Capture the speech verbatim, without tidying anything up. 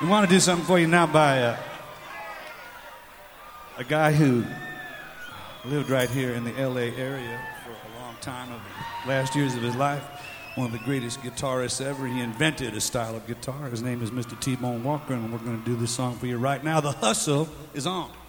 We want to do something for you now by uh, a guy who lived right here in the L A area for a long time, of the last years of his life. One of the greatest guitarists ever. He invented a style of guitar. His name is Mister T-Bone Walker, and we're going to do this song for you right now. The Hustle is on.